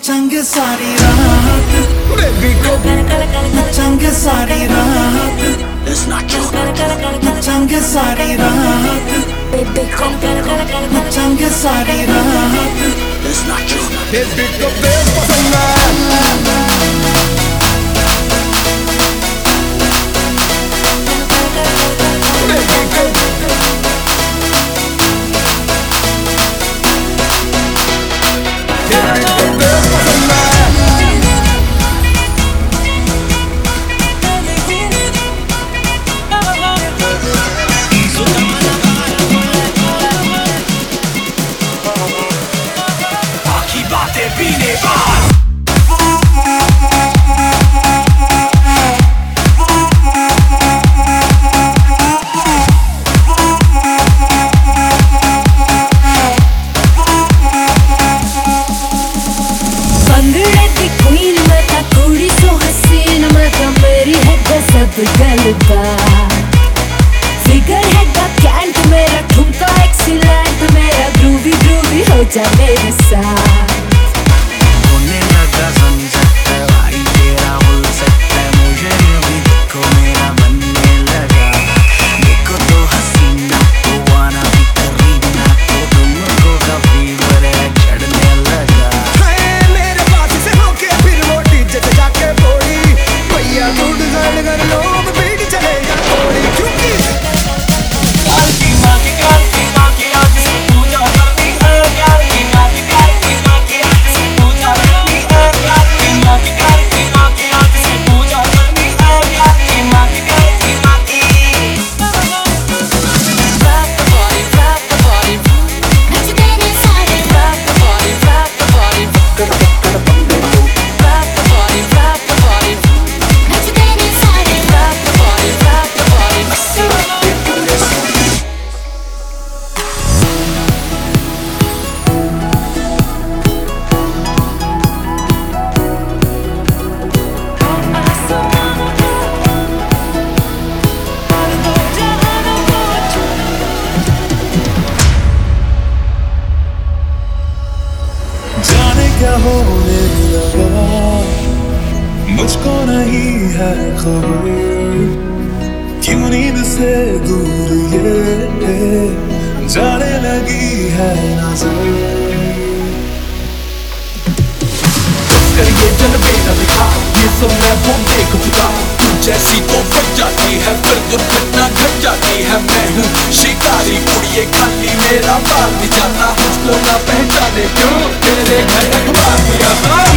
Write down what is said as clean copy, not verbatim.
नचेंगे सारी रात, बेबी को नचेंगे सारी रात, नचेंगे सारी रात, बेबी को नचेंगे सारी रात, बेबी को बेपसंद पीने क्वीन मैं था कुड़ी सो हसीन मैं था मेरी है गजब गलबा फिगर है दा कैंट मेरा ठुमका एक्सीलेंट मेरा ग्रूवी ग्रूवी हो जा मेरे साथ होने लगा सनसेट भाई तेरा हो सकता है मुझे भी देखो मेरा बनने लगा देखो तो हसीना तो वाना भी करीना तो तुमको का फीवर है चढ़ने लगा मेरे पास से होके फिर वो डीजे से जाके बोली भैया तू डिजाइन कर लो बीट चलेगा थोड़ी क्योंकि काल की माँ की आज से पूजा करनी है काल की माँ की आज से पूजा करनी है काल की माँ की आज से पूजा करनी है काल की माँ की Rock the body, rock the body नच तेरे सारे rock the body, rock the body rock the body, rock the body नच तेरे सारे rock the body, rock the body जाने क्या होने लगा मुझको नहीं है खबर क्यों नींद से दूर ये जाने लगी है नजर कर ये जलवे न दिखा ये सब मैं वो देख चुका तू जैसी तो बच जाती है फिर दुर्घटना घट जाती है मैं हूँ शिकारी उड़िए खाली मेरा बाल भी जाता मुझको ना पहचाने क्यों तेरे घर अखबार दिया